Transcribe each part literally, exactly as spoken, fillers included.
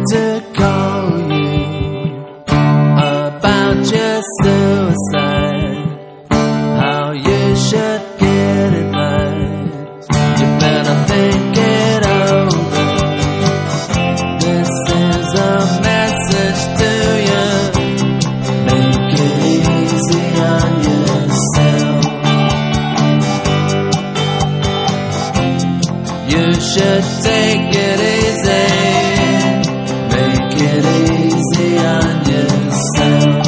to call you about your suicide, how you should get it right. You better think it over. This is a message to you. Make it easy on yourself. You should take it easy. Make it easy on yourself.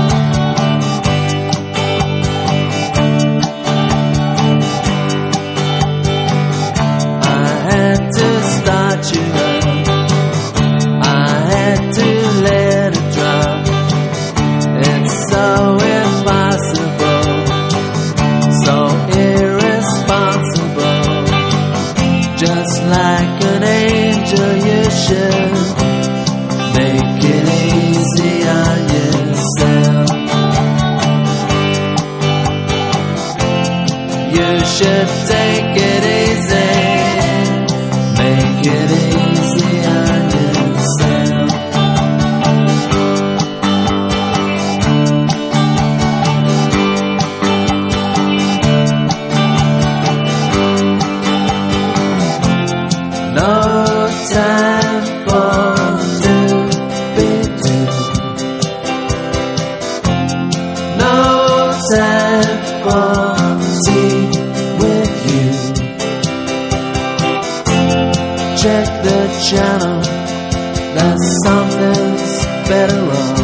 I had to start you up. I had to let it drop. It's so impossible, so irresponsible. Just like an angel, you should make it easy on yourself. You should take it easy. Make it easy on yourself. No time for to be two. No time for tea with you. Check the channel, there's something's better wrong.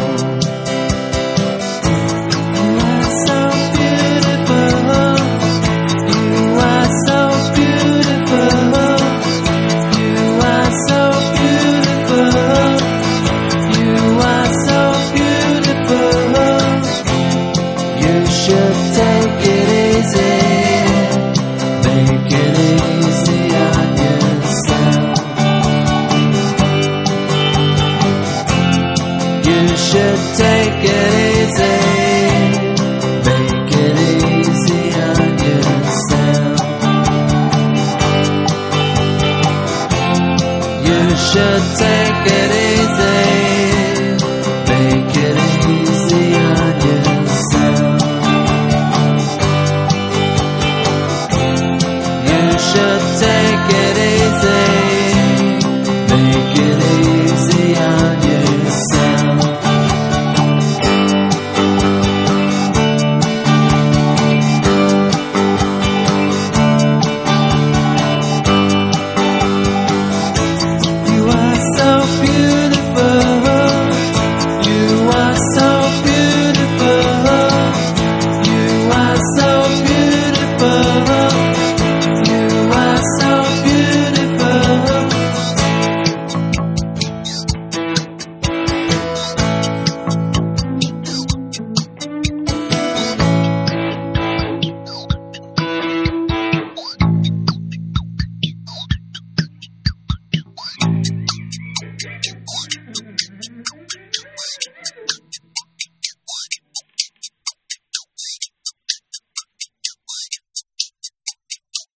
You are so beautiful. You are so beautiful. You are so beautiful. You are so beautiful. You should take it easy. Make it easy on yourself. You should take it easy. Make it easy on yourself. You should take it easy. Make it easy on yourself. You should take it easy. Make it easy.